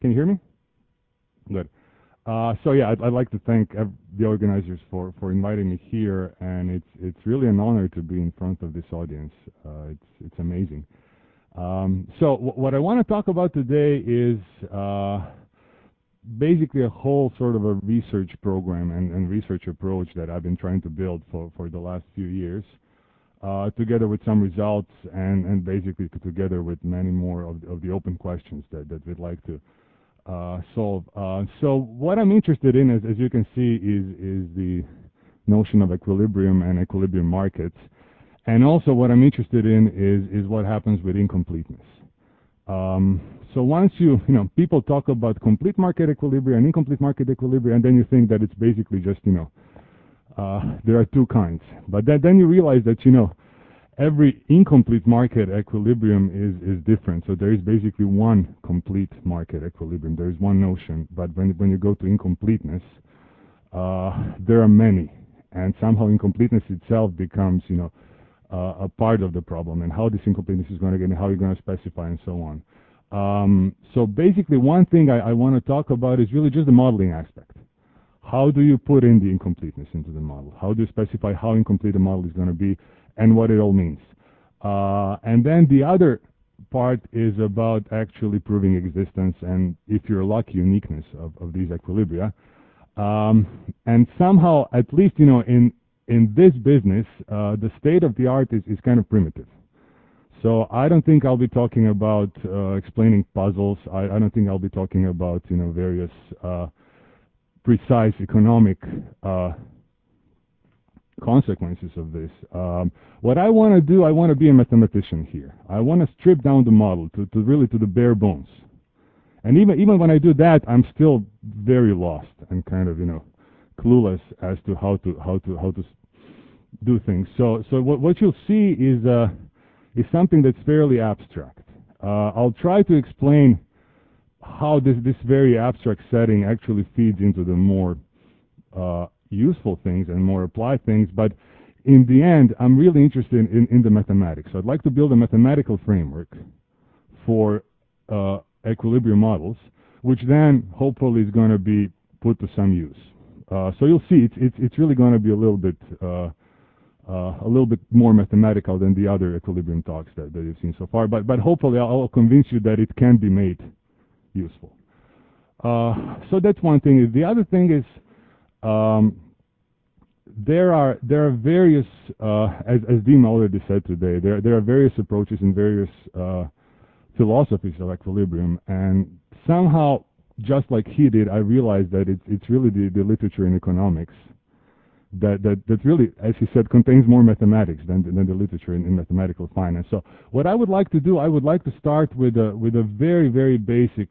Can you hear me? Good. So yeah, I'd like to thank the organizers for inviting me here, and it's really an honor to be in front of this audience. It's amazing. So what I want to talk about today is basically a whole sort of a research program and research approach that I've been trying to build for the last few years, together with some results and basically together with many more of the open questions that we'd like to solve. So what I'm interested in, as you can see, is the notion of equilibrium and equilibrium markets. And also what I'm interested in is what happens with incompleteness. So once people talk about complete market equilibrium and incomplete market equilibrium, and then you think that it's basically just, there are two kinds. But then you realize that, every incomplete market equilibrium is different. So there is basically one complete market equilibrium. There is one notion. But when you go to incompleteness, there are many. And somehow incompleteness itself becomes, a part of the problem, and how this incompleteness is going to get, and how you're going to specify, and so on. So basically, one thing I want to talk about is really just the modeling aspect. How do you put in the incompleteness into the model? How do you specify how incomplete the model is going to be, and what it all means? And then the other part is about actually proving existence, and if you're lucky, uniqueness of these equilibria. And somehow, at least, in this business, the state of the art is kind of primitive. So I don't think I'll be talking about explaining puzzles. I don't think I'll be talking about various precise economic consequences of this. What I want to do, I want to be a mathematician here. I want to strip down the model to really to the bare bones. And even when I do that, I'm still very lost and kind of clueless as to how to do things. So what you'll see is something that's fairly abstract. I'll try to explain how this very abstract setting actually feeds into the more useful things and more applied things. But in the end, I'm really interested in the mathematics. So I'd like to build a mathematical framework for equilibrium models, which then hopefully is going to be put to some use. So you'll see it's really going to be a little bit more mathematical than the other equilibrium talks that you've seen so far. But hopefully I'll convince you that it can be made useful. So that's one thing. The other thing is there are various, as Dima already said today, there are various approaches and various philosophies of equilibrium, and somehow, just like he did, I realized that it's really the literature in economics that really, as he said, contains more mathematics than the literature in mathematical finance. So what I would like to do, I would like to start with a very, very basic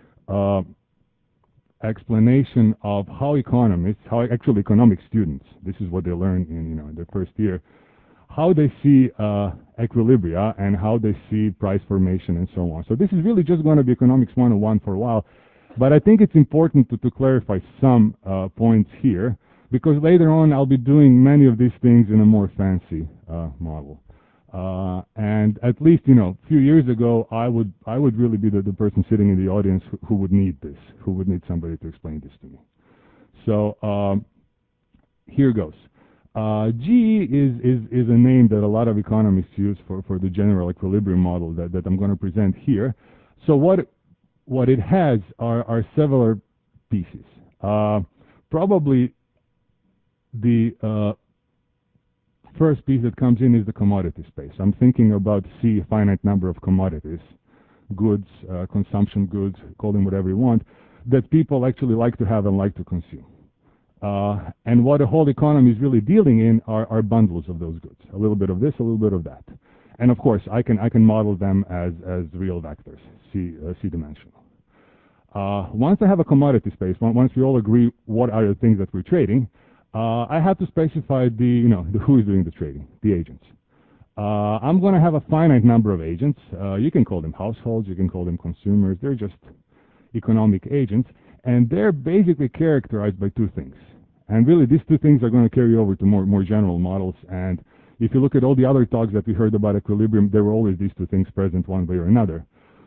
explanation of how economists, how actually economic students, this is what they learn in their first year, how they see equilibria and how they see price formation and so on. So this is really just going to be economics 101 for a while, but I think it's important to clarify some points here, because later on I'll be doing many of these things in a more fancy model. And at least, a few years ago, I would really be the person sitting in the audience who would need this, who would need somebody to explain this to me. So here goes. GE is a name that a lot of economists use for the general equilibrium model that I'm going to present here. So what it has are several pieces. Probably the first piece that comes in is the commodity space. I'm thinking about a finite number of commodities, goods, consumption goods, call them whatever you want, that people actually like to have and like to consume. And what the whole economy is really dealing in are bundles of those goods. A little bit of this, a little bit of that. And of course, I can model them as real vectors, C-dimensional. Once I have a commodity space, once we all agree what are the things that we're trading, I have to specify the who is doing the trading, the agents. I'm going to have a finite number of agents. You can call them households, you can call them consumers. They're just economic agents, and they're basically characterized by two things. And really, these two things are going to carry over to more general models. And if you look at all the other talks that we heard about equilibrium, there were always these two things present one way or another.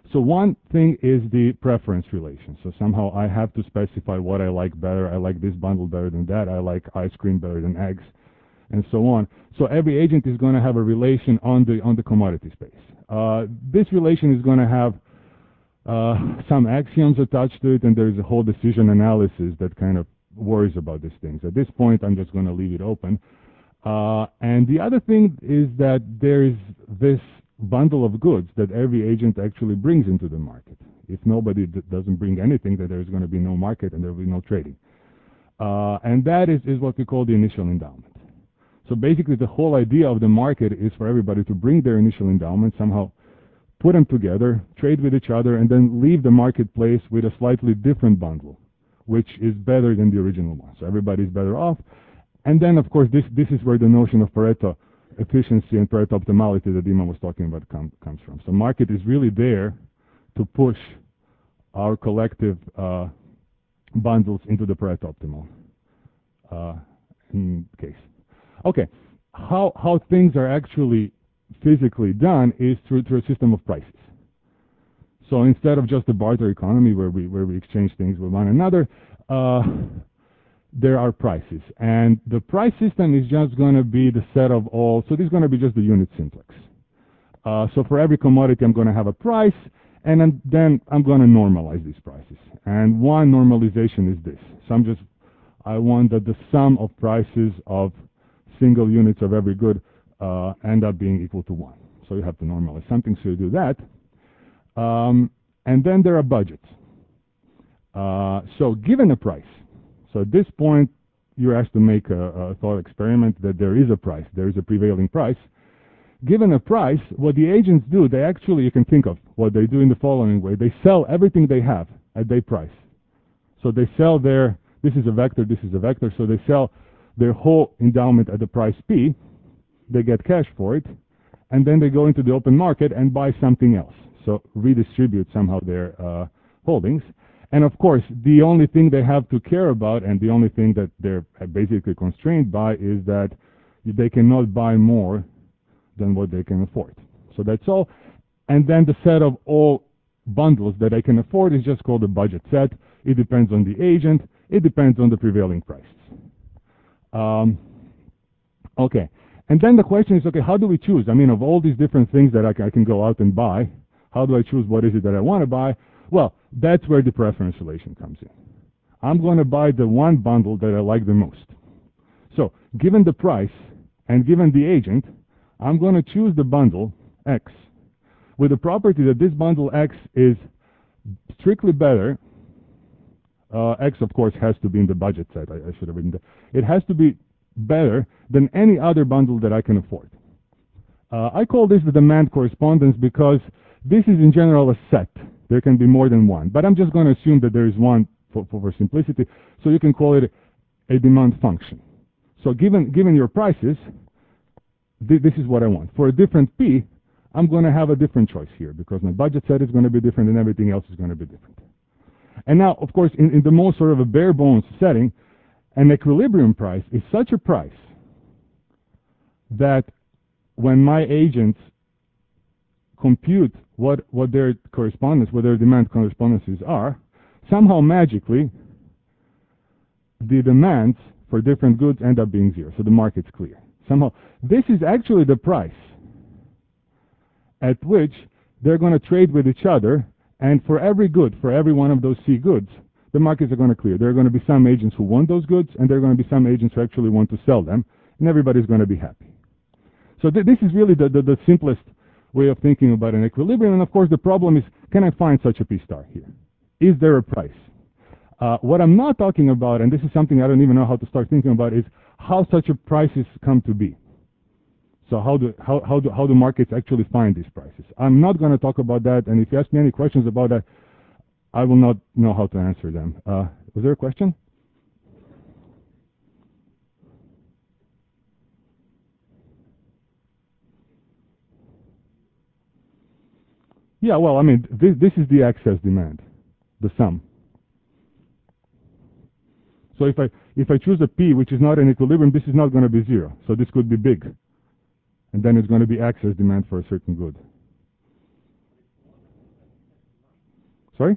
So one thing is the preference relation. So somehow I have to specify what I like better. I like this bundle better than that. I like ice cream better than eggs, and so on. So every agent is going to have a relation on the commodity space. This relation is going to have some axioms attached to it, and there's a whole decision analysis that kind of worries about these things. At this point, I'm just going to leave it open. And the other thing is that there is this bundle of goods that every agent actually brings into the market. If nobody doesn't bring anything, then there's going to be no market and there will be no trading. And that is what we call the initial endowment. So basically, the whole idea of the market is for everybody to bring their initial endowment, somehow put them together, trade with each other, and then leave the marketplace with a slightly different bundle, which is better than the original one. So everybody's better off. And then, of course, this is where the notion of Pareto efficiency and Pareto optimality that Dima was talking about comes from. So market is really there to push our collective bundles into the Pareto optimal case. Okay, how things are actually physically done is through a system of prices. So instead of just a barter economy where we exchange things with one another, there are prices, and the price system is just going to be the set of all. So this is going to be just the unit simplex. So for every commodity, I'm going to have a price, and then I'm going to normalize these prices. And one normalization is this. So I want that the sum of prices of single units of every good end up being equal to 1. So you have to normalize something, so you do that. And then there are budgets. So given a price, so at this point, you're asked to make a thought experiment that there is a price, there is a prevailing price. Given a price, what the agents do, they actually, you can think of what they do in the following way. They sell everything they have at their price. So they sell this is a vector, this is a vector, so they sell their whole endowment at the price P, they get cash for it, and then they go into the open market and buy something else. So redistribute somehow their holdings. And of course, the only thing they have to care about, and the only thing that they're basically constrained by, is that they cannot buy more than what they can afford. So that's all. And then the set of all bundles that I can afford is just called a budget set. It depends on the agent. It depends on the prevailing prices. Okay. And then the question is, okay, how do we choose? I mean, of all these different things that I can go out and buy, how do I choose what is it that I want to buy? Well, that's where the preference relation comes in. I'm going to buy the one bundle that I like the most. So given the price and given the agent, I'm going to choose the bundle X with the property that this bundle X is strictly better. X, of course, has to be in the budget set. I should have written that. It has to be better than any other bundle that I can afford. I call this the demand correspondence because this is in general a set. There can be more than one, but I'm just going to assume that there is one for simplicity. So you can call it a demand function. So given your prices, this is what I want. For a different P, I'm going to have a different choice here because my budget set is going to be different and everything else is going to be different. And now, of course, in the most sort of a bare bones setting, an equilibrium price is such a price that when my agents compute what their correspondence, what their demand correspondences are, somehow magically the demands for different goods end up being 0. So the market's clear. Somehow this is actually the price at which they're going to trade with each other, and for every good, for every one of those C goods, the markets are going to clear. There are going to be some agents who want those goods, and there are going to be some agents who actually want to sell them, and everybody's going to be happy. So this is really the simplest way of thinking about an equilibrium. And of course, the problem is, can I find such a P star here? Is there a price? What I'm not talking about, and this is something I don't even know how to start thinking about, is how such a prices come to be. So how do markets actually find these prices? I'm not going to talk about that, and if you ask me any questions about that, I will not know how to answer them. Was there a question? Yeah, well, I mean, this is the excess demand, the sum. So if I choose a P which is not in equilibrium, this is not going to be 0. So this could be big. And then it's going to be excess demand for a certain good. Sorry?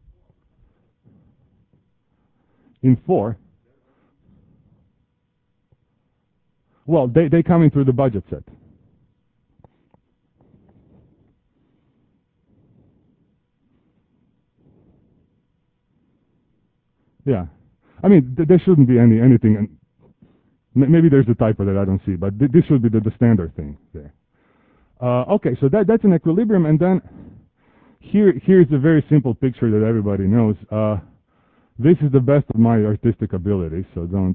In 4? Well, they come in through the budget set. Yeah. I mean, there shouldn't be anything, and maybe there's a typo that I don't see, but this should be the standard thing there. Okay, so that's an equilibrium, and then here's a very simple picture that everybody knows. This is the best of my artistic ability, so don't...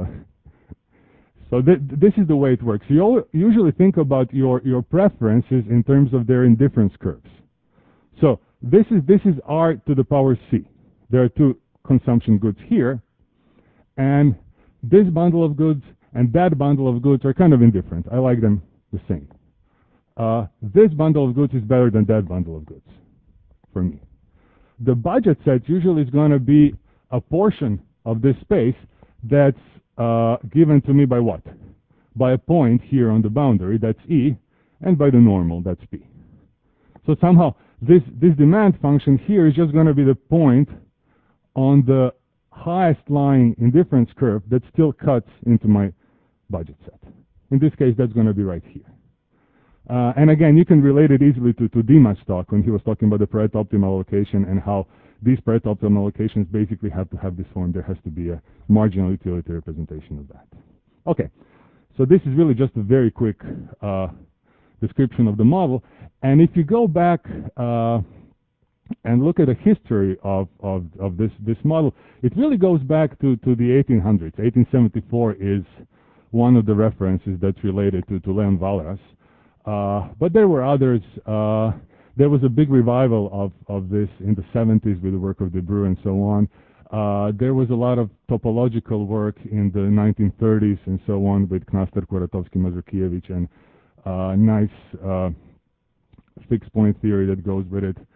So this is the way it works. You usually think about your preferences in terms of their indifference curves. So this is R to the power C. There are two consumption goods here, and this bundle of goods and that bundle of goods are kind of indifferent. I like them the same. This bundle of goods is better than that bundle of goods for me. The budget set usually is going to be a portion of this space that's given to me by what? By a point here on the boundary, that's E, and by the normal, that's P. So somehow this demand function here is just going to be the point on the highest lying indifference curve that still cuts into my budget set. In this case, that's going to be right here. And again, you can relate it easily to Dima's talk when he was talking about the Pareto optimal allocation and how these Pareto optimal allocations basically have to have this form. There has to be a marginal utility representation of that. Okay, so this is really just a very quick description of the model. And if you go back and look at the history of this model, it really goes back to the 1800s. 1874 is one of the references that's related to Leon Walras. But there were others. There was a big revival of this in the 70s with the work of De Breu and so on. There was a lot of topological work in the 1930s and so on with Knaster, Kuratowski, Mazurkiewicz, and nice fixed point theory that goes with it.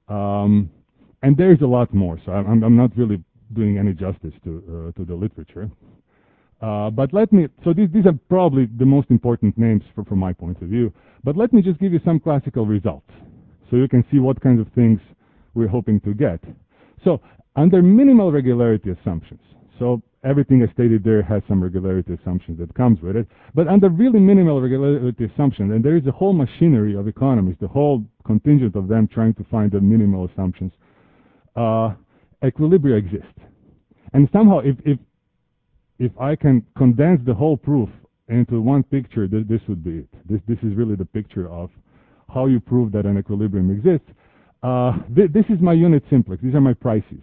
And there's a lot more, so I'm not really doing any justice to the literature. But let me, so these are probably the most important names from my point of view, but let me just give you some classical results so you can see what kinds of things we're hoping to get. So under minimal regularity assumptions, so everything I stated there has some regularity assumptions that comes with it, but under really minimal regularity assumptions, and there is a whole machinery of economists, the whole contingent of them trying to find the minimal assumptions, equilibria exist. And somehow if I can condense the whole proof into one picture, this would be it. This is really the picture of how you prove that an equilibrium exists. This is my unit simplex. These are my prices.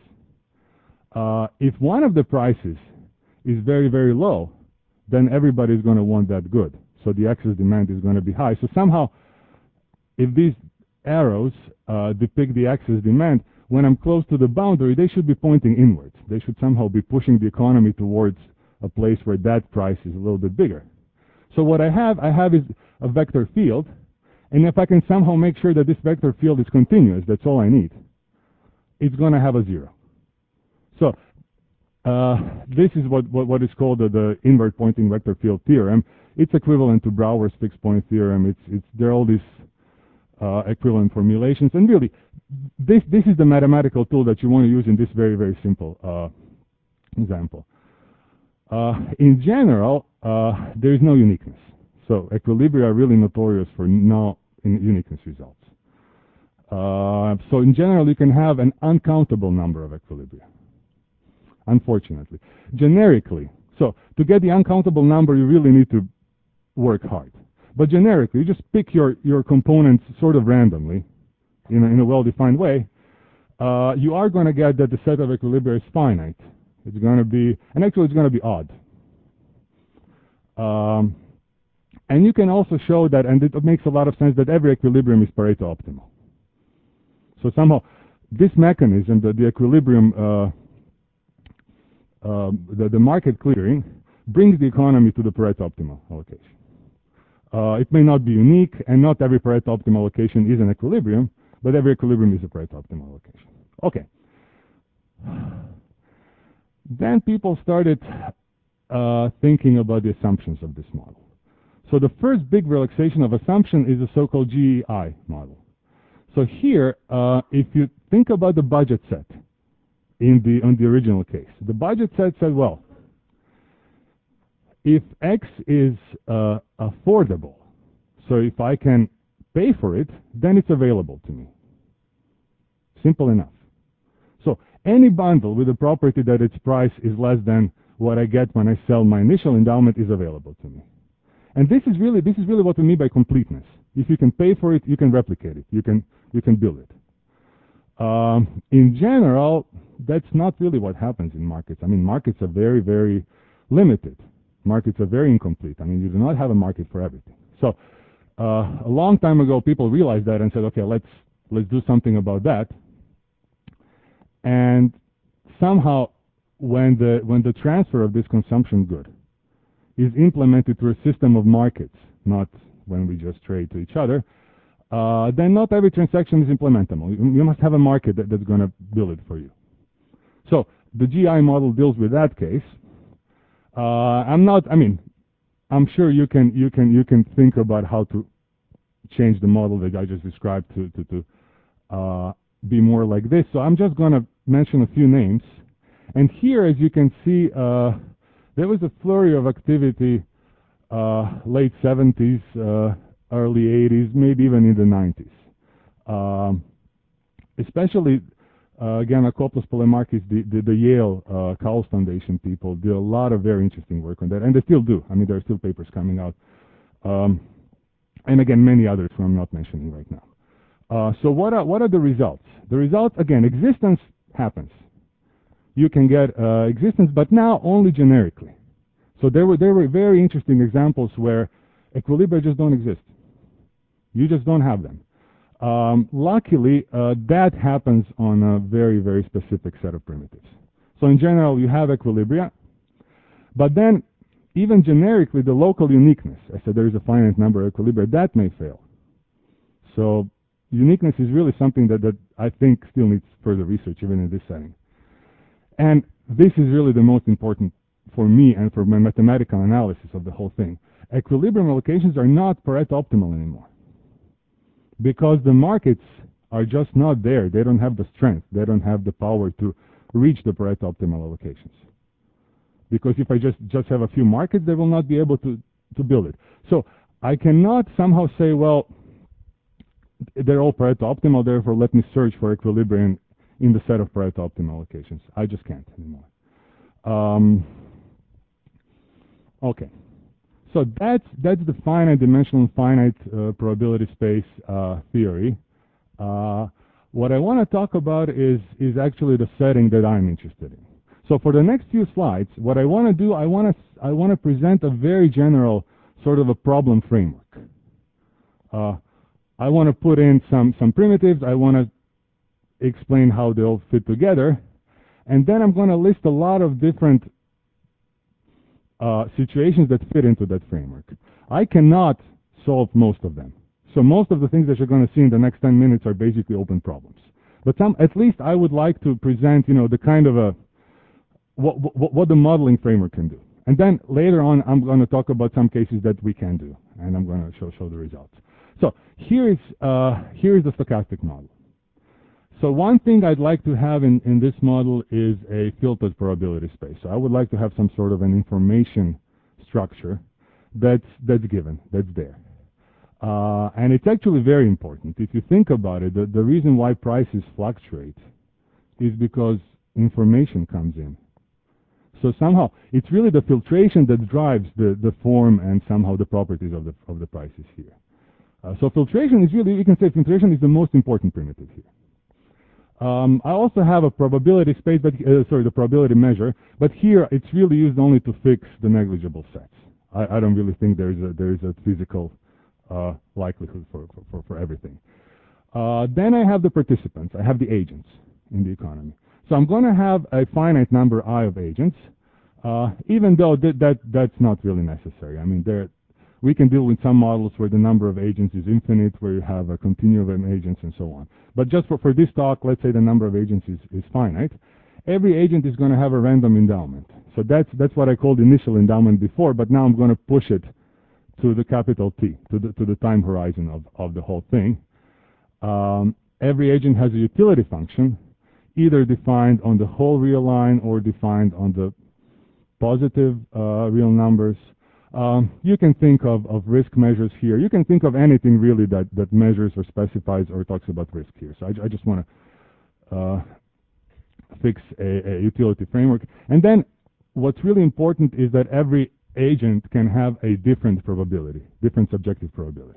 If one of the prices is very, very low, then everybody is going to want that good. So the excess demand is going to be high. So somehow, if these arrows depict the excess demand, when I'm close to the boundary, they should be pointing inwards. They should somehow be pushing the economy towards a place where that price is a little bit bigger. So what I have is a vector field, and if I can somehow make sure that this vector field is continuous, that's all I need, it's going to have a zero. So this is what is called the invert pointing vector field theorem. It's equivalent to Brouwer's fixed point theorem. There are all these equivalent formulations, and really, this is the mathematical tool that you want to use in this very, very simple example. In general, there is no uniqueness. So equilibria are really notorious for no uniqueness results. So in general, you can have an uncountable number of equilibria, unfortunately. Generically, so to get the uncountable number, you really need to work hard. But generically, you just pick your components sort of randomly in a well-defined way. You are going to get that the set of equilibria is finite. It's going to be, and actually it's going to be odd. And you can also show that, and it makes a lot of sense, that every equilibrium is Pareto optimal. So somehow, this mechanism, the equilibrium, the market clearing, brings the economy to the Pareto optimal allocation. It may not be unique, and not every Pareto optimal allocation is an equilibrium, but every equilibrium is a Pareto optimal allocation. Okay. Then people started thinking about the assumptions of this model. So the first big relaxation of assumption is the so-called GEI model. So here, if you think about the budget set on the original case. The budget set said, well, if X is affordable, so if I can pay for it, then it's available to me. Simple enough. So any bundle with a property that its price is less than what I get when I sell my initial endowment is available to me. And this is really what we mean by completeness. If you can pay for it, you can replicate it. You can build it. In general, that's not really what happens in markets. I mean, markets are very, very limited. Markets are very incomplete. I mean, you do not have a market for everything. So a long time ago, people realized that and said, okay, let's do something about that. And somehow, when the transfer of this consumption good is implemented through a system of markets, not when we just trade to each other, then not every transaction is implementable. You must have a market that's going to build it for you. So the GI model deals with that case. I'm sure you can think about how to change the model that I just described to be more like this. So I'm just going to mention a few names. And here, as you can see, there was a flurry of activity late 70s, early 80s, maybe even in the 90s. Especially, again, Akopoulos Poulemakis, the Yale Cowles Foundation people did a lot of very interesting work on that, and they still do. I mean, there are still papers coming out. And again, many others who I'm not mentioning right now. So what are the results? The results, again, existence happens. You can get existence, but now only generically. So there were very interesting examples where equilibria just don't exist. You just don't have them. Luckily, that happens on a very, very specific set of primitives. So in general, you have equilibria, but then even generically, the local uniqueness, I said there is a finite number of equilibria, that may fail. So uniqueness is really something that I think still needs further research, even in this setting. And this is really the most important for me and for my mathematical analysis of the whole thing. Equilibrium allocations are not Pareto optimal anymore, because the markets are just not there. They don't have the strength. They don't have the power to reach the Pareto optimal allocations. Because if I just have a few markets, they will not be able to build it. So I cannot somehow say, well, they're all Pareto optimal, therefore let me search for equilibrium in the set of Pareto optimal allocations. I just can't anymore. Okay. So that's the finite dimensional finite probability space theory. What I want to talk about is actually the setting that I'm interested in. So for the next few slides, what I want to do, I want to present a very general sort of a problem framework. I want to put in some primitives. I want to explain how they all fit together, and then I'm going to list a lot of different situations that fit into that framework. I cannot solve most of them. So most of the things that you're going to see in the next 10 minutes are basically open problems. But at least I would like to present, the kind of what the modeling framework can do. And then later on, I'm going to talk about some cases that we can do, and I'm going to show the results. So here is the stochastic model. So one thing I'd like to have in this model is a filtered probability space. So I would like to have some sort of an information structure that's given, that's there. And it's actually very important. If you think about it, the reason why prices fluctuate is because information comes in. So somehow, it's really the filtration that drives the form and somehow the properties of the prices here. So filtration is really, you can say filtration is the most important primitive here. I also have a probability space, but the probability measure, but here it's really used only to fix the negligible sets. I don't really think there is a physical likelihood for everything. Then I have the participants. I have the agents in the economy. So I'm going to have a finite number I of agents, even though that's not really necessary. I mean, we can deal with some models where the number of agents is infinite, where you have a continuum of agents and so on. But just for this talk, let's say the number of agents is finite. Every agent is going to have a random endowment. So that's what I called initial endowment before, but now I'm going to push it to the capital T, to the time horizon of the whole thing. every agent has a utility function, either defined on the whole real line or defined on the positive real numbers. You can think of risk measures here. You can think of anything really that measures or specifies or talks about risk here. So I just want to fix a utility framework. And then what's really important is that every agent can have a different probability, different subjective probability.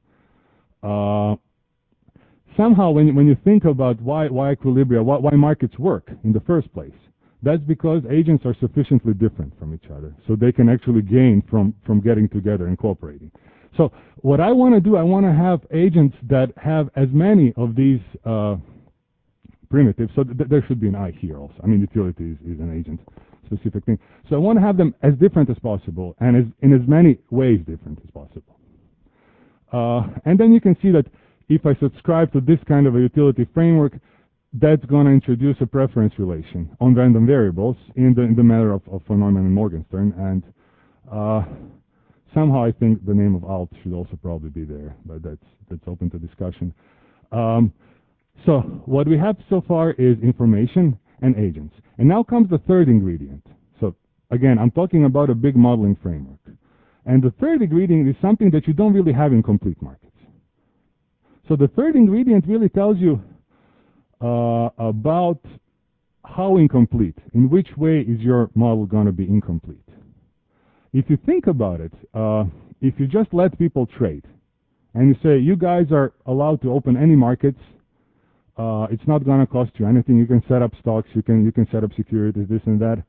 Somehow when you think about why equilibria, why markets work in the first place, that's because agents are sufficiently different from each other, so they can actually gain from getting together and cooperating. So what I want to do, I want to have agents that have as many of these primitives, so there should be an I here also. I mean, utility is an agent-specific thing. So I want to have them as different as possible and in as many ways different as possible. And then you can see that if I subscribe to this kind of a utility framework, that's going to introduce a preference relation on random variables in the matter of von Neumann and Morgenstern. And somehow I think the name of alt should also probably be there, but that's open to discussion. So what we have so far is information and agents. And now comes the third ingredient. So again, I'm talking about a big modeling framework. And the third ingredient is something that you don't really have in complete markets. So the third ingredient really tells you about how incomplete, in which way is your model going to be incomplete. If you think about it, if you just let people trade, and you say, you guys are allowed to open any markets, it's not going to cost you anything, you can set up stocks, you can set up securities, this and that,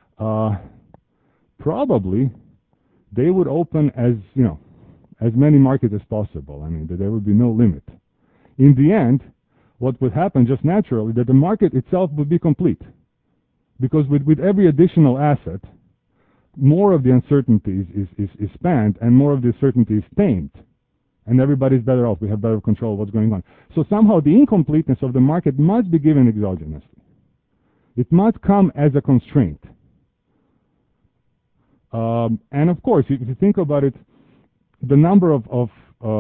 probably they would open as many markets as possible. I mean, there would be no limit. In the end, what would happen just naturally, that the market itself would be complete. Because with every additional asset, more of the uncertainty is spanned and more of the certainty is tamed. And everybody's better off. We have better control of what's going on. So somehow the incompleteness of the market must be given exogenously. It must come as a constraint. And of course, if you think about it, the number of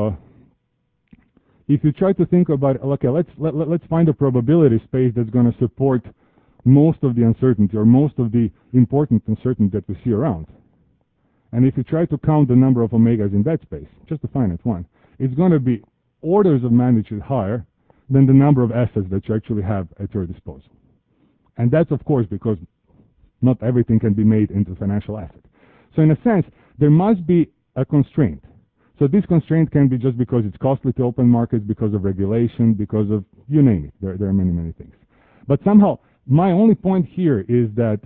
if you try to think about, okay, let's find a probability space that's going to support most of the uncertainty or most of the important uncertainty that we see around. And if you try to count the number of omegas in that space, just a finite one, it's going to be orders of magnitude higher than the number of assets that you actually have at your disposal. And that's, of course, because not everything can be made into financial asset. So in a sense, there must be a constraint. So this constraint can be just because it's costly to open markets, because of regulation, because of, you name it. There are many, many things. But somehow, my only point here is that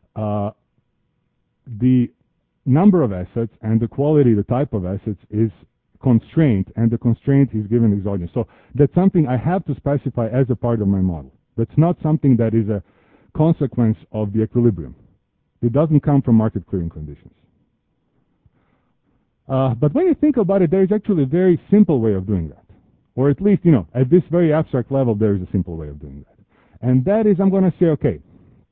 the number of assets and the quality, the type of assets is constrained, and the constraint is given exogenous. So that's something I have to specify as a part of my model. That's not something that is a consequence of the equilibrium. It doesn't come from market clearing conditions. But when you think about it, there is actually a very simple way of doing that. Or at least, at this very abstract level, there is a simple way of doing that. And that is, I'm going to say, okay,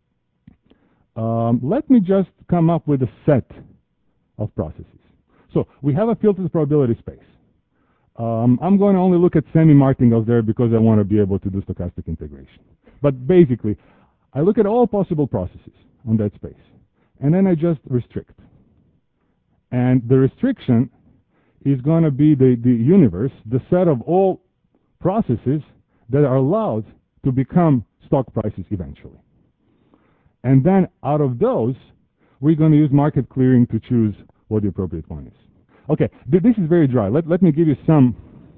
let me just come up with a set of processes. So we have a filtered probability space. I'm going to only look at semi-martingales there because I want to be able to do stochastic integration. But basically, I look at all possible processes on that space. And then I just restrict. And the restriction is going to be the universe, the set of all processes that are allowed to become stock prices eventually. And then out of those, we're going to use market clearing to choose what the appropriate one is. Okay, this is very dry. Let me give you some.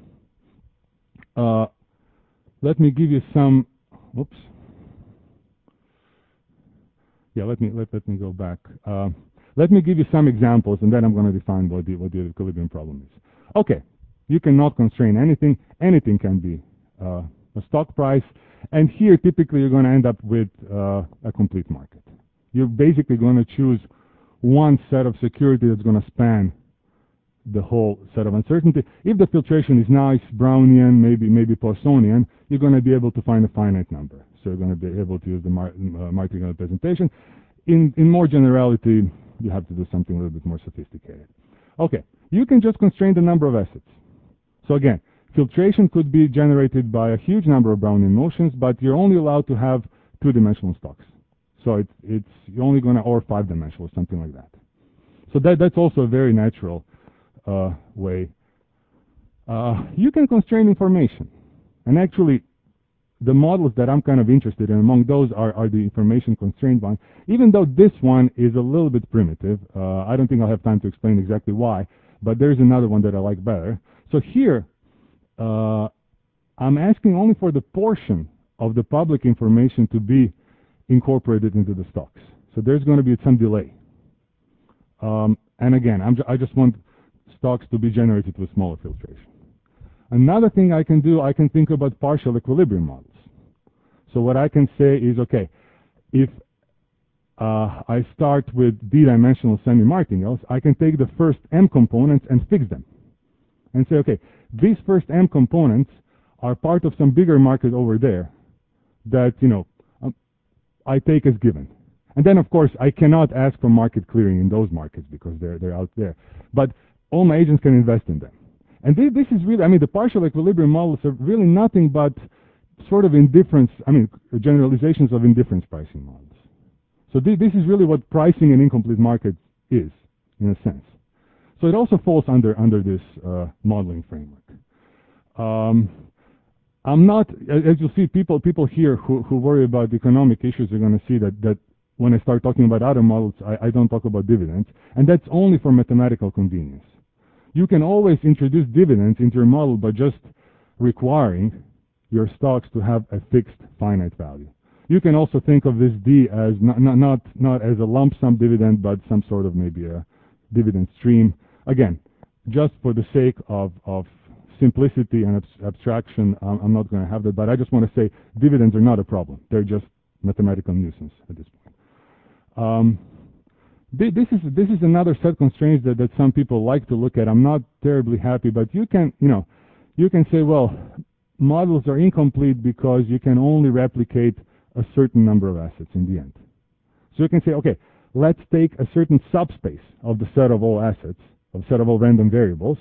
Oops. Yeah, let me go back. Let me give you some examples, and then I'm going to define what the equilibrium problem is. Okay, you cannot constrain anything. Anything can be a stock price, and here typically you're going to end up with a complete market. You're basically going to choose one set of security that's going to span the whole set of uncertainty. If the filtration is nice, Brownian, maybe Poissonian, you're going to be able to find a finite number. So you're going to be able to use the martingale representation. In more generality, you have to do something a little bit more sophisticated. Okay, you can just constrain the number of assets. So again, Filtration could be generated by a huge number of Brownian motions, but you're only allowed to have two-dimensional stocks. So you're only going to, or five-dimensional, or something like that. So that's also a very natural way. You can constrain information. And actually, the models that I'm kind of interested in, among those are the information constrained one, even though this one is a little bit primitive. I don't think I'll have time to explain exactly why, but there's another one that I like better. So here, I'm asking only for the portion of the public information to be incorporated into the stocks. So there's going to be some delay. And again, I just want stocks to be generated with smaller filtration. Another thing I can do, I can think about partial equilibrium models. So what I can say is, okay, if I start with d-dimensional semi-martingales, I can take the first m components and fix them. And say, okay, these first m components are part of some bigger market over there that, I take as given. And then, of course, I cannot ask for market clearing in those markets because they're out there. But all my agents can invest in them. And this is really, the partial equilibrium models are really nothing but sort of indifference, generalizations of indifference pricing models. So this is really what pricing an incomplete market is, in a sense. So it also falls under this modeling framework. I'm not, as you'll see, people here who worry about economic issues are going to see that when I start talking about other models, I don't talk about dividends, and that's only for mathematical convenience. You can always introduce dividends into your model by just requiring your stocks to have a fixed finite value. You can also think of this D as not as a lump sum dividend, but some sort of maybe a dividend stream. Again, just for the sake of simplicity and abstraction, I'm not going to have that, but I just want to say dividends are not a problem. They're just mathematical nuisance at this point. This is another set constraints that some people like to look at. I'm not terribly happy, but you can say, well, models are incomplete because you can only replicate a certain number of assets in the end. So you can say, okay, let's take a certain subspace of the set of all assets, of set of all random variables,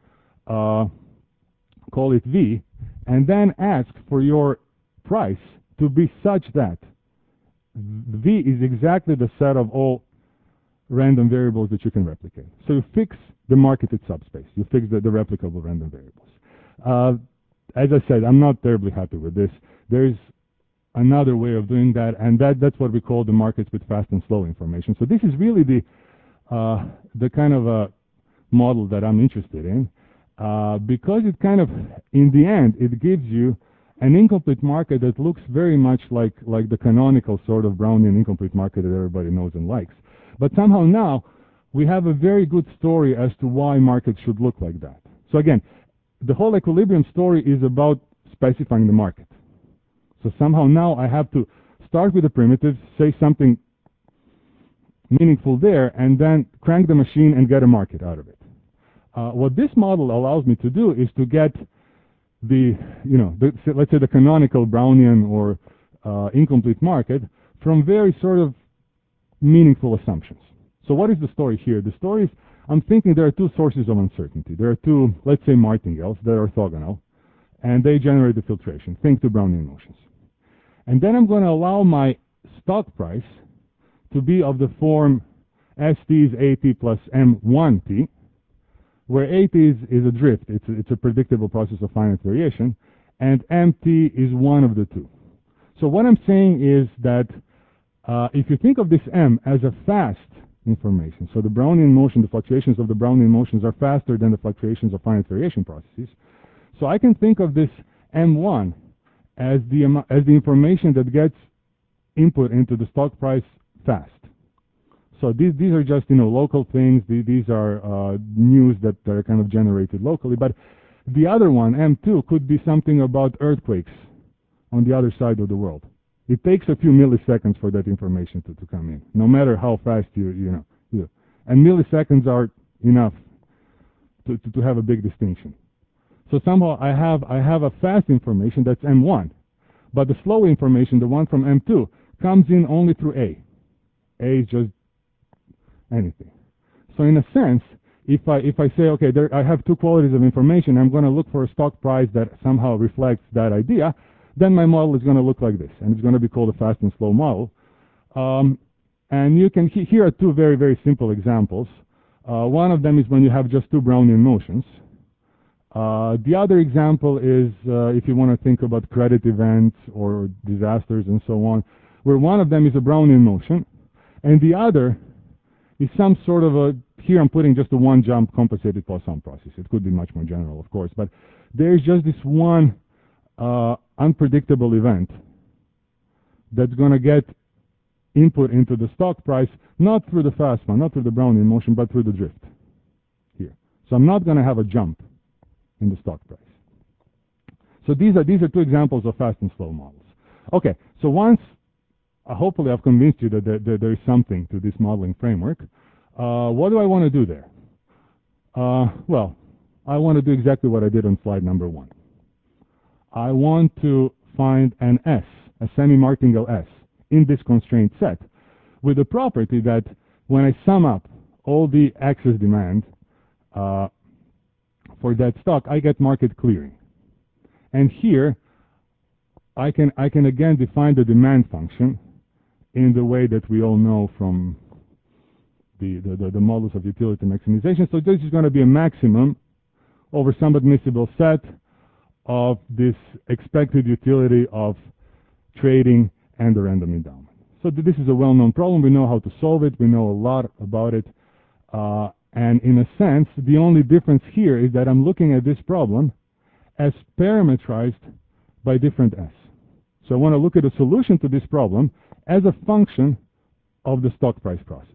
call it V, and then ask for your price to be such that V is exactly the set of all random variables that you can replicate. So you fix the marketed subspace. You fix the replicable random variables. As I said, I'm not terribly happy with this. There's another way of doing that, and that's what we call the markets with fast and slow information. So this is really the kind of a model that I'm interested in, because it kind of, in the end, it gives you an incomplete market that looks very much like the canonical sort of Brownian incomplete market that everybody knows and likes. But somehow now, we have a very good story as to why markets should look like that. So again, the whole equilibrium story is about specifying the market. So somehow now I have to start with the primitives, say something meaningful there, and then crank the machine and get a market out of it. What this model allows me to do is to get let's say the canonical Brownian or incomplete market from very sort of meaningful assumptions. So what is the story here? The story is, I'm thinking there are two sources of uncertainty. There are two, let's say, martingales that are orthogonal, and they generate the filtration. Think to Brownian motions. And then I'm going to allow my stock price to be of the form ST is AT plus M1T, where AT is a drift. It's a predictable process of finite variation, and MT is one of the two. So what I'm saying is that if you think of this M as a fast information, so the Brownian motion, the fluctuations of the Brownian motions are faster than the fluctuations of finite variation processes. So I can think of this M1 as the information that gets input into the stock price fast. So these are just local things. These are news that are kind of generated locally. But the other one, M2, could be something about earthquakes on the other side of the world. It takes a few milliseconds for that information to come in, no matter how fast you. And milliseconds are enough to have a big distinction. So somehow I have a fast information that's M1, but the slow information, the one from M2, comes in only through A. A is just anything. So in a sense, If I say, okay, I have two qualities of information, I'm going to look for a stock price that somehow reflects that idea, then my model is going to look like this, and it's going to be called a fast and slow model. And you can, here are two very, very simple examples. One of them is when you have just two Brownian motions. The other example is if you want to think about credit events or disasters and so on, where one of them is a Brownian motion, and the other is some sort of a, here I'm putting just a one-jump compensated Poisson process. It could be much more general, of course, but there's just this one unpredictable event that's going to get input into the stock price, not through the fast one, not through the Brownian motion, but through the drift here. So I'm not going to have a jump in the stock price. So these are two examples of fast and slow models. Okay, so once hopefully I've convinced you that there is something to this modeling framework, what do I want to do there? Well, I want to do exactly what I did on slide number 1. I want to find an S, a semi-martingale S, in this constraint set with the property that when I sum up all the excess demand for that stock, I get market clearing. And here I can again define the demand function in the way that we all know from the models of utility maximization. So this is going to be a maximum over some admissible set of this expected utility of trading and the random endowment. So this is a well-known problem. We know how to solve it. We know a lot about it. And in a sense, the only difference here is that I'm looking at this problem as parametrized by different S. So I want to look at a solution to this problem as a function of the stock price process.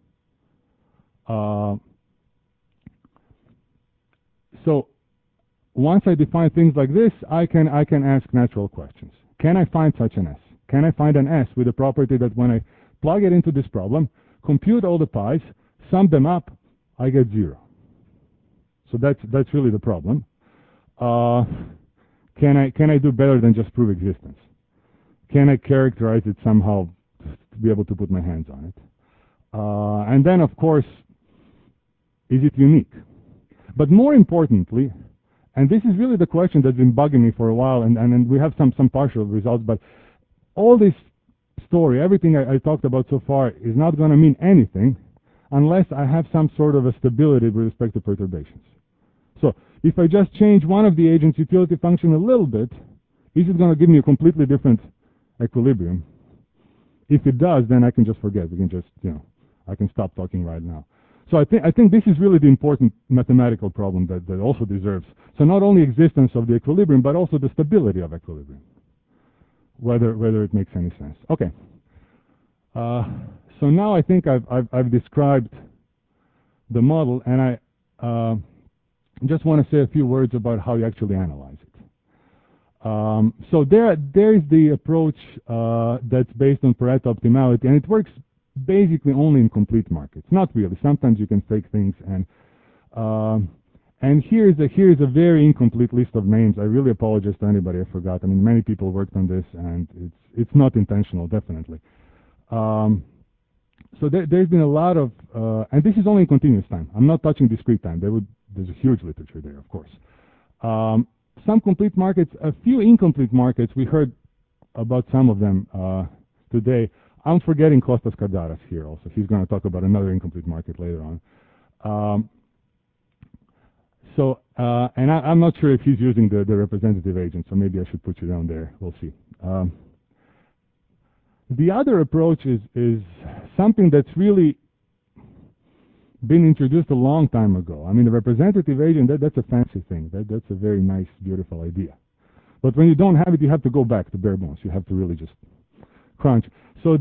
So once I define things like this, I can ask natural questions. Can I find such an S? Can I find an S with a property that when I plug it into this problem, compute all the pi's, sum them up, I get 0? So that's really the problem. Can I do better than just prove existence? Can I characterize it somehow to be able to put my hands on it? And then, of course, is it unique? But more importantly, and this is really the question that's been bugging me for a while, and we have some partial results, but all this story, everything I talked about so far, is not going to mean anything unless I have some sort of a stability with respect to perturbations. So if I just change one of the agents' utility function a little bit, is it going to give me a completely different equilibrium? If it does, then I can just forget. We can just, I can stop talking right now. So I think this is really the important mathematical problem that also deserves. So not only existence of the equilibrium, but also the stability of equilibrium, whether it makes any sense. Okay. So now I think I've described the model, and I just want to say a few words about how you actually analyze it. So there is the approach that's based on Pareto optimality, and it works basically only in complete markets. Not really. Sometimes you can fake things, and here's a very incomplete list of names. I really apologize to anybody I forgot. I mean, many people worked on this, and it's not intentional, definitely. So there's been a lot of, and this is only in continuous time. I'm not touching discrete time. There's a huge literature there, of course. Some complete markets, a few incomplete markets. We heard about some of them today. I'm forgetting Kostas Kardaras here also. He's going to talk about another incomplete market later on. And I'm not sure if he's using the representative agent, so maybe I should put you down there. We'll see. The other approach is something that's really been introduced a long time ago. I mean, the representative agent, that's a fancy thing. That's a very nice, beautiful idea. But when you don't have it, you have to go back to bare bones. You have to really just crunch. So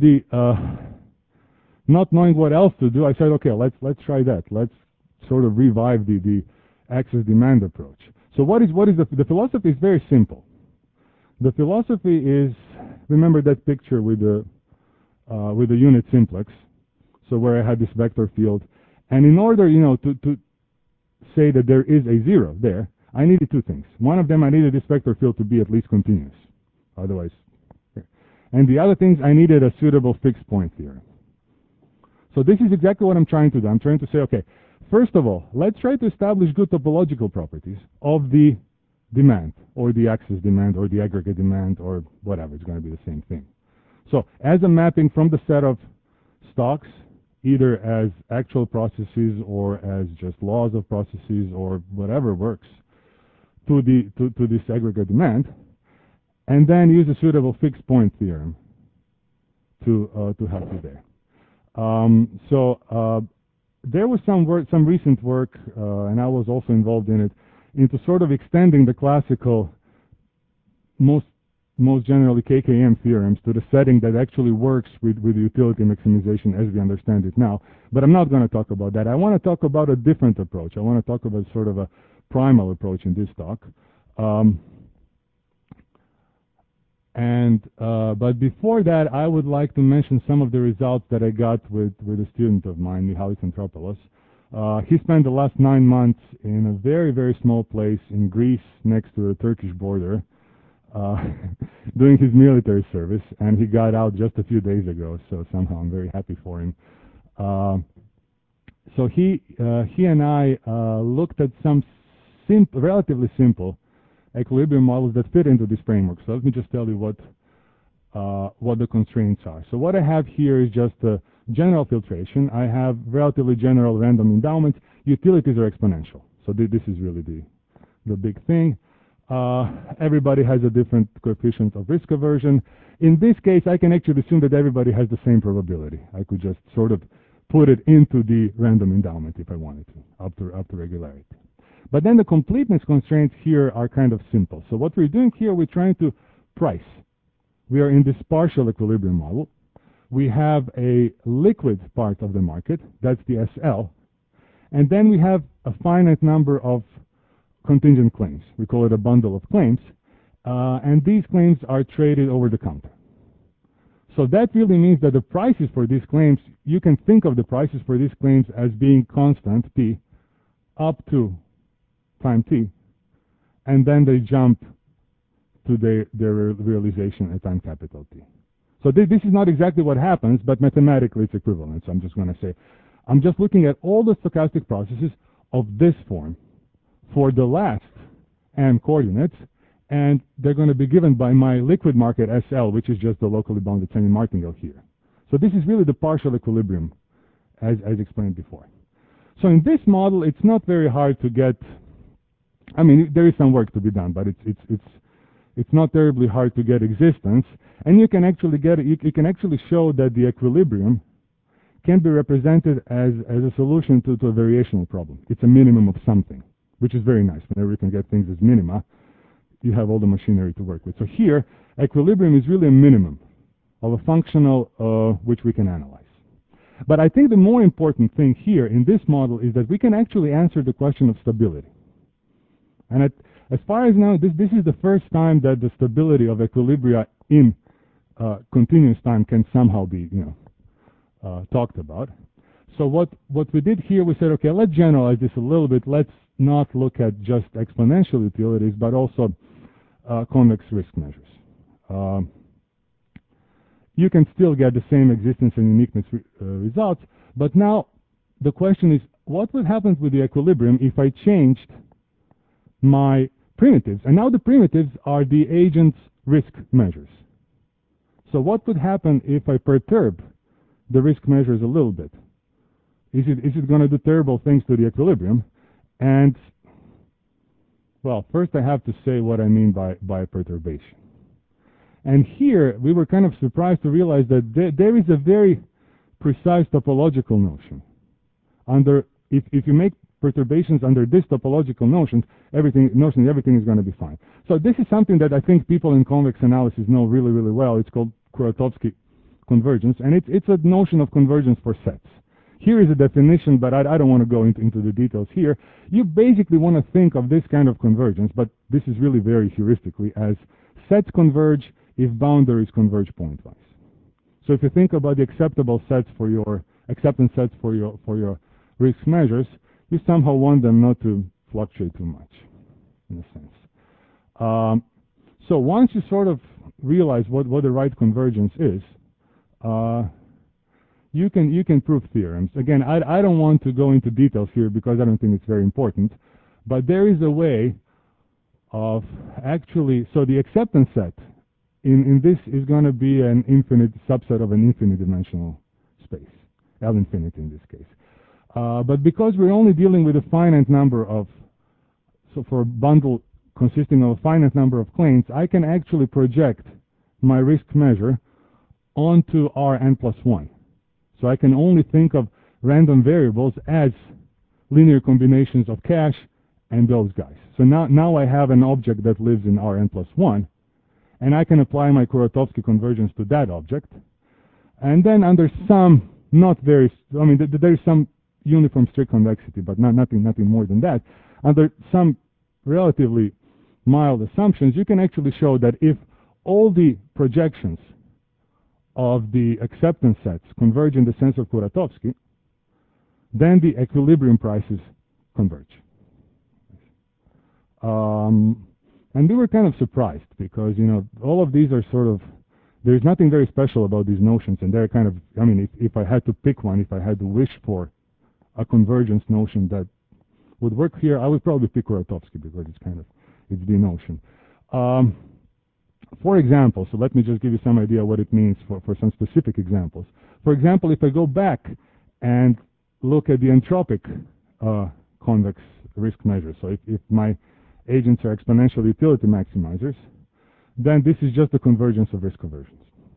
not knowing what else to do, I said, okay, let's try that. Let's sort of revive the excess demand approach. So what is the philosophy is very simple. The philosophy is, remember that picture with the unit simplex, so where I had this vector field, and in order, to say that there is a 0 there, I needed two things. One of them, I needed this vector field to be at least continuous, otherwise. And the other things, I needed a suitable fixed point theorem. So this is exactly what I'm trying to do. I'm trying to say, okay, First of all, let's try to establish good topological properties of the demand, or the excess demand, or the aggregate demand, or whatever. It's going to be the same thing. So as a mapping from the set of stocks, either as actual processes or as just laws of processes or whatever works, to this aggregate demand, and then use a suitable fixed point theorem to help you there. There was some recent work, and I was also involved in it, into sort of extending the classical, most generally KKM theorems to the setting that actually works with utility maximization as we understand it now. But I'm not going to talk about that. I want to talk about a different approach. I want to talk about sort of a primal approach in this talk. But before that, I would like to mention some of the results that I got with a student of mine, Mihalis Antropoulos. He spent the last 9 months in a very, very small place in Greece next to the Turkish border, doing his military service, and he got out just a few days ago, so somehow I'm very happy for him. So he and I looked at some relatively simple equilibrium models that fit into this framework. So let me just tell you what the constraints are. So what I have here is just a general filtration. I have relatively general random endowments. Utilities are exponential. So this is really the big thing. Everybody has a different coefficient of risk aversion. In this case, I can actually assume that everybody has the same probability. I could just sort of put it into the random endowment if I wanted to, up to regularity. But then the completeness constraints here are kind of simple. So what we're doing here, we're trying to price. We are in this partial equilibrium model. We have a liquid part of the market, that's the SL, and then we have a finite number of contingent claims. We call it a bundle of claims, and these claims are traded over the counter. So that really means that the prices for these claims, you can think of the prices for these claims as being constant, P, up to time T, and then they jump to their realization at time capital T. So this is not exactly what happens, but mathematically it's equivalent. So I'm just going to say, I'm just looking at all the stochastic processes of this form for the last m coordinates, and they're going to be given by my liquid market SL, which is just the locally bounded semi-martingale here. So this is really the partial equilibrium, as explained before. So in this model, it's not very hard to get. I mean, there is some work to be done, but it's not terribly hard to get existence, and you can actually get it. You can actually show that the equilibrium can be represented as a solution to a variational problem. It's a minimum of something, which is very nice. Whenever you can get things as minima, you have all the machinery to work with. So here, equilibrium is really a minimum of a functional which we can analyze. But I think the more important thing here in this model is that we can actually answer the question of stability. And as far as now, this is the first time that the stability of equilibria in continuous time can somehow be talked about. So what we did here, we said, okay, let's generalize this a little bit. Let's not look at just exponential utilities, but also convex risk measures. You can still get the same existence and uniqueness results, but now the question is, what would happen with the equilibrium if I changed my primitives? And now the primitives are the agent's risk measures. So what would happen if I perturb the risk measures a little bit? Is it going to do terrible things to the equilibrium? And, well, first I have to say what I mean by perturbation. And here we were kind of surprised to realize that there is a very precise topological notion. If you make perturbations under this topological notion, everything is going to be fine. So this is something that I think people in convex analysis know really, really well. It's called Kuratowski convergence, and it's a notion of convergence for sets. Here is a definition, but I don't want to go into the details here. You basically want to think of this kind of convergence, but this is really very heuristically, as sets converge if boundaries converge pointwise. So if you think about the acceptable sets for your acceptance sets for your risk measures, you somehow want them not to fluctuate too much, in a sense. So once you sort of realize what the right convergence is, you can prove theorems. Again, I don't want to go into details here because I don't think it's very important, but there is a way of actually, so the acceptance set in this is going to be an infinite subset of an infinite dimensional space, L infinity in this case. But because we're only dealing with a finite number of, so for a bundle consisting of a finite number of claims, I can actually project my risk measure onto Rn plus 1. So I can only think of random variables as linear combinations of cash and those guys. So now I have an object that lives in Rn plus 1, and I can apply my Kuratowski convergence to that object. And then under some not very, I mean, there is some uniform strict convexity, but nothing more than that. Under some relatively mild assumptions, you can actually show that if all the projections of the acceptance sets converge in the sense of Kuratowski, then the equilibrium prices converge. And we were kind of surprised because, you know, all of these are sort of, there's nothing very special about these notions, and they're kind of, I mean, if I had to pick one, if I had to wish for a convergence notion that would work here, I would probably pick Kuratowski because it's kind of, it's the notion. For example, so let me just give you some idea what it means for some specific examples. For example, if I go back and look at the entropic convex risk measure, so if my agents are exponential utility maximizers, then this is just the convergence of risk conversions.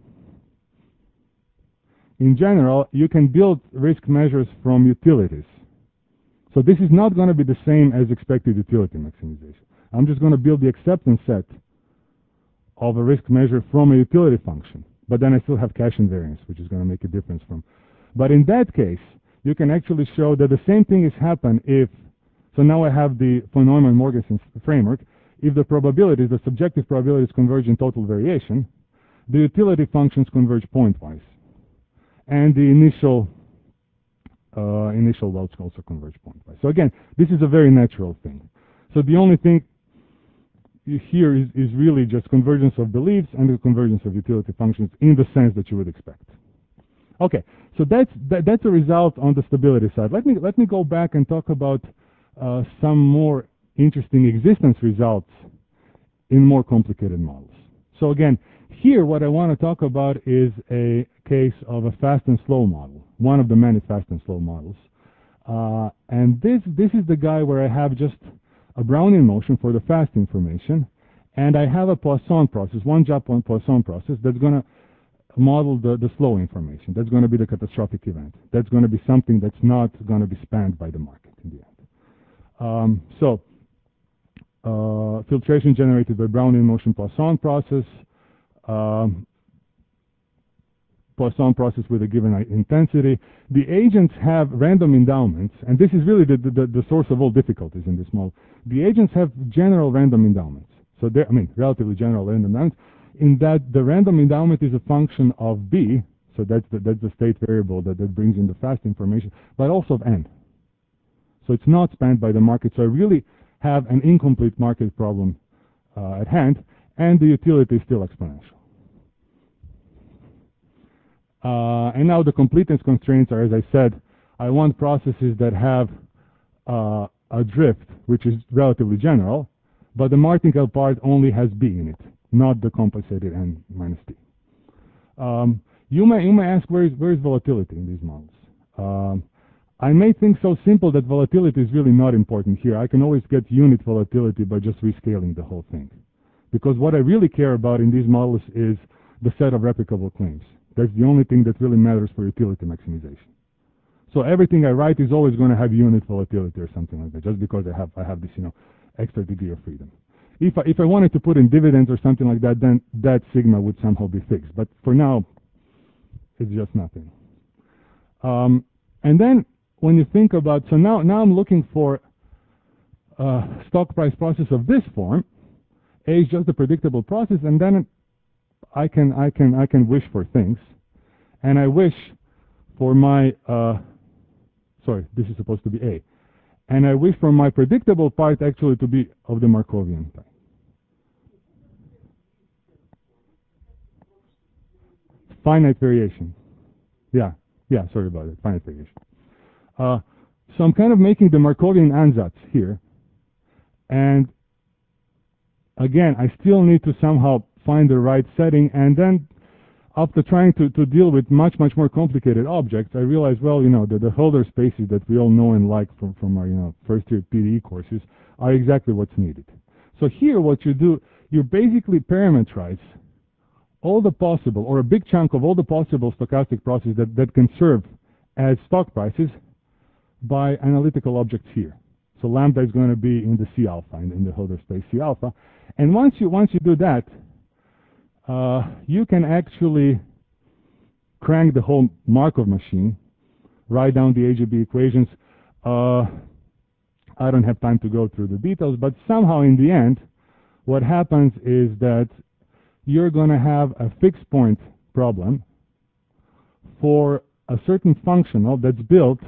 In general, you can build risk measures from utilities. So this is not going to be the same as expected utility maximization. I'm just going to build the acceptance set of a risk measure from a utility function, but then I still have cash invariance, which is going to make a difference from. But in that case, you can actually show that the same thing is happen if, so now I have the von Neumann-Morgenstern framework. If the probabilities, the subjective probabilities converge in total variation, the utility functions converge pointwise, and the initial loads also converge pointwise. So again, this is a very natural thing. So the only thing here is really just convergence of beliefs and the convergence of utility functions in the sense that you would expect. Okay, so that's a result on the stability side. Let me go back and talk about some more interesting existence results in more complicated models. So again, here what I want to talk about is a case of a fast and slow model, one of the many fast and slow models. And this is the guy where I have just a Brownian motion for the fast information, and I have a Poisson process, one-job Poisson process that's going to model the slow information. That's going to be the catastrophic event. That's going to be something that's not going to be spanned by the market in the end. Filtration generated by Brownian motion Poisson process, Poisson process with a given intensity. The agents have random endowments, and this is really the source of all difficulties in this model. The agents have general random endowments. So they're, I mean, relatively general random endowments, in that the random endowment is a function of B, so that's the state variable that brings in the fast information, but also of N. So it's not spanned by the market, so I really have an incomplete market problem at hand, and the utility is still exponential. And now the completeness constraints are, as I said, I want processes that have a drift, which is relatively general, but the martingale part only has B in it, not the compensated N minus T. You may ask, where is volatility in these models? I may think so simple that volatility is really not important here. I can always get unit volatility by just rescaling the whole thing. Because what I really care about in these models is the set of replicable claims. That's the only thing that really matters for utility maximization. So everything I write is always going to have unit volatility or something like that, just because I have this, you know, extra degree of freedom. If I wanted to put in dividends or something like that, then that sigma would somehow be fixed. But for now, it's just nothing. And then when you think about, so now I'm looking for a stock price process of this form. A is just a predictable process, and then I can wish for things, and I wish for my sorry, this is supposed to be A, and I wish for my predictable part actually to be of the Markovian type. Finite variation, yeah. Yeah, sorry about it, finite variation. So I'm kind of making the Markovian ansatz here, and again, I still need to somehow find the right setting, and then after trying to deal with much more complicated objects, I realized, well, the Hölder spaces that we all know and like from our first year PDE courses are exactly what's needed. So here, what you do, you basically parameterize all the possible, or a big chunk of all the possible stochastic processes that can serve as stock prices by analytical objects here. So lambda is going to be in the C alpha, in the Hölder space C alpha. And once you do that, you can actually crank the whole Markov machine, write down the AGB equations. I don't have time to go through the details, but somehow in the end, what happens is that you're going to have a fixed point problem for a certain functional that's built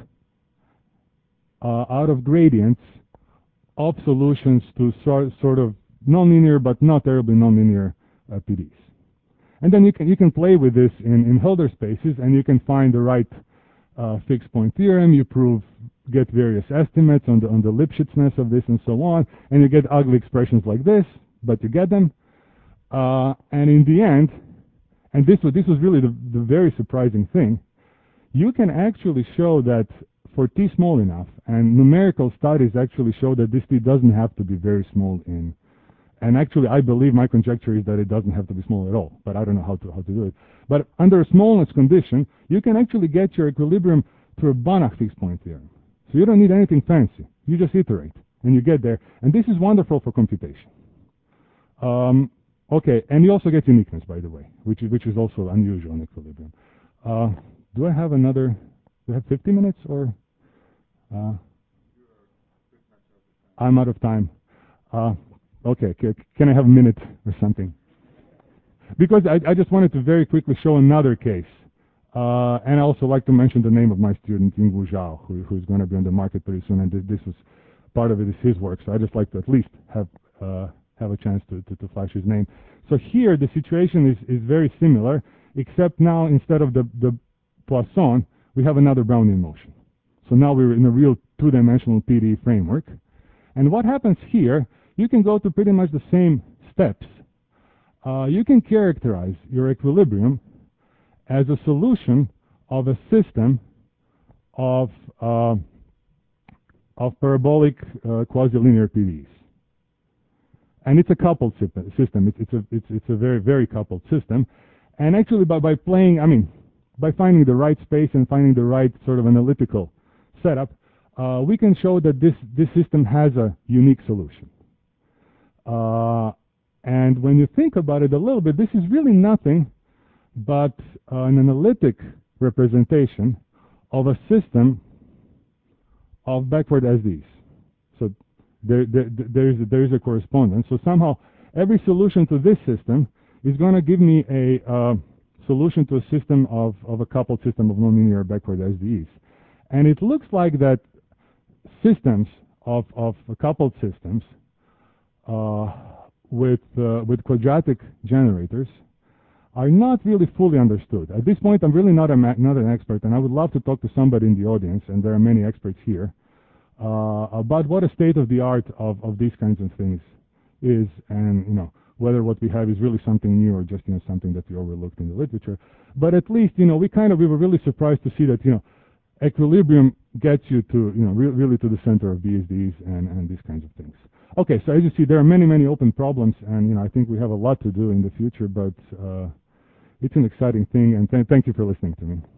out of gradients of solutions to sort of nonlinear but not terribly nonlinear PDEs. And then you can play with this in Hölder spaces, and you can find the right fixed point theorem. You get various estimates on the Lipschitzness of this and so on, and you get ugly expressions like this, but you get them. And in the end, and this was really the very surprising thing, you can actually show that for t small enough, and numerical studies actually show that this t doesn't have to be very small in. And actually, I believe my conjecture is that it doesn't have to be small at all, but I don't know how to do it. But under a smallness condition, you can actually get your equilibrium through a Banach fixed point theorem. So you don't need anything fancy. You just iterate, and you get there. And this is wonderful for computation. Okay, and you also get uniqueness, by the way, which is also unusual in equilibrium. Do I have another? Do I have 50 minutes or? I'm out of time. Okay, can I have a minute or something? Because I just wanted to very quickly show another case. And I also like to mention the name of my student, Yingwu Zhao, who's going to be on the market pretty soon, and this is part of it is his work, so I just like to at least have a chance to flash his name. So here the situation is very similar, except now instead of the Poisson, we have another Brownian motion. So now we're in a real two-dimensional PDE framework. And what happens here, you can go to pretty much the same steps. You can characterize your equilibrium as a solution of a system of parabolic quasi-linear PDEs. And it's a coupled system. It's a very, very coupled system. And actually by playing, by finding the right space and finding the right sort of analytical setup, we can show that this system has a unique solution. And when you think about it a little bit, this is really nothing but an analytic representation of a system of backward SDs. So there is a correspondence. So somehow every solution to this system is going to give me a solution to a system of a coupled system of nonlinear backward SDEs. And it looks like that systems of coupled systems with quadratic generators are not really fully understood. At this point, I'm really not an expert, and I would love to talk to somebody in the audience, and there are many experts here, about what a state of the art of these kinds of things is, and whether what we have is really something new or just something that we overlooked in the literature. But at least we were really surprised to see that equilibrium gets you to really to the center of BSDs and these kinds of things. Okay, so as you see, there are many open problems, and I think we have a lot to do in the future, but it's an exciting thing, and thank you for listening to me.